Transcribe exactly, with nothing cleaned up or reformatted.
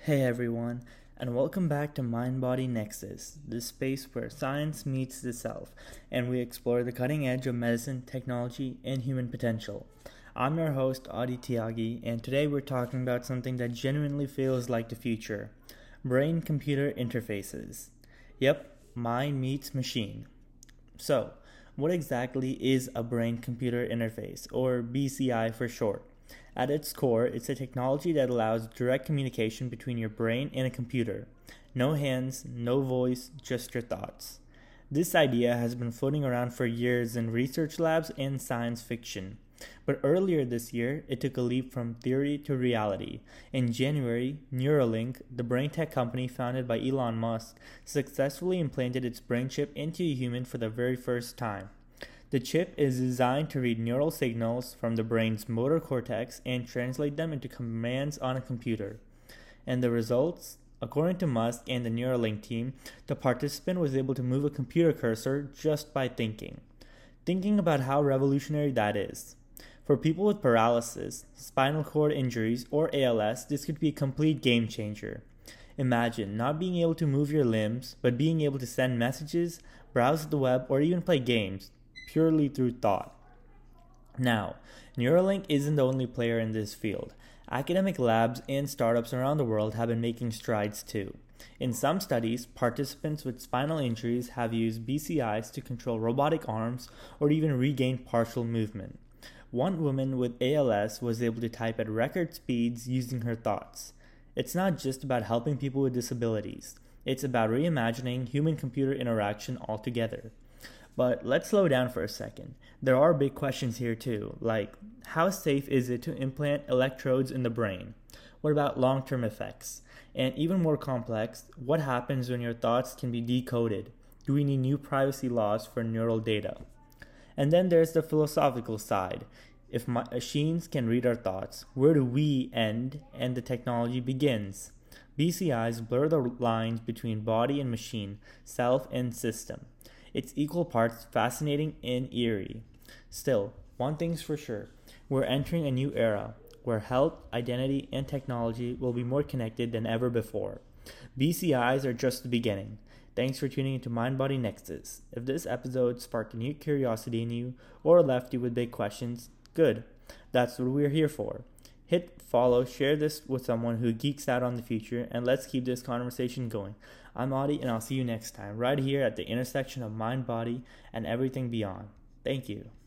Hey everyone, and welcome back to Mind Body Nexus, the space where science meets the self, and we explore the cutting edge of medicine, technology, and human potential. I'm your host, Adi Tiagi, and today we're talking about something that genuinely feels like the future brain computer interfaces. Yep, mind meets machine. So, what exactly is a brain computer interface, or B C I for short? At its core, it's a technology that allows direct communication between your brain and a computer. No hands, no voice, just your thoughts. This idea has been floating around for years in research labs and science fiction. But earlier this year, it took a leap from theory to reality. In January, Neuralink, the brain tech company founded by Elon Musk, successfully implanted its brain chip into a human for the very first time. The chip is designed to read neural signals from the brain's motor cortex and translate them into commands on a computer. And the results? According to Musk and the Neuralink team, the participant was able to move a computer cursor just by thinking. Thinking about how revolutionary that is. For people with paralysis, spinal cord injuries, or A L S, this could be a complete game changer. Imagine not being able to move your limbs, but being able to send messages, browse the web, or even play games purely through thought. Now, Neuralink isn't the only player in this field. Academic labs and startups around the world have been making strides too. In some studies, participants with spinal injuries have used B C Is to control robotic arms or even regain partial movement. One woman with A L S was able to type at record speeds using her thoughts. It's not just about helping people with disabilities. It's about reimagining human-computer interaction altogether. But let's slow down for a second. There are big questions here too, like how safe is it to implant electrodes in the brain? What about long-term effects? And even more complex, what happens when your thoughts can be decoded? Do we need new privacy laws for neural data? And then there's the philosophical side. If machines can read our thoughts, where do we end and the technology begins? B C Is blur the lines between body and machine, self and system. It's equal parts fascinating and eerie. Still, one thing's for sure. We're entering a new era where health, identity, and technology will be more connected than ever before. B C Is are just the beginning. Thanks for tuning into Mind Body Nexus. If this episode sparked a new curiosity in you or left you with big questions, good. That's what we're here for. Hit follow, share this with someone who geeks out on the future, and let's keep this conversation going. I'm Adi, and I'll see you next time, right here at the intersection of mind, body, and everything beyond. Thank you.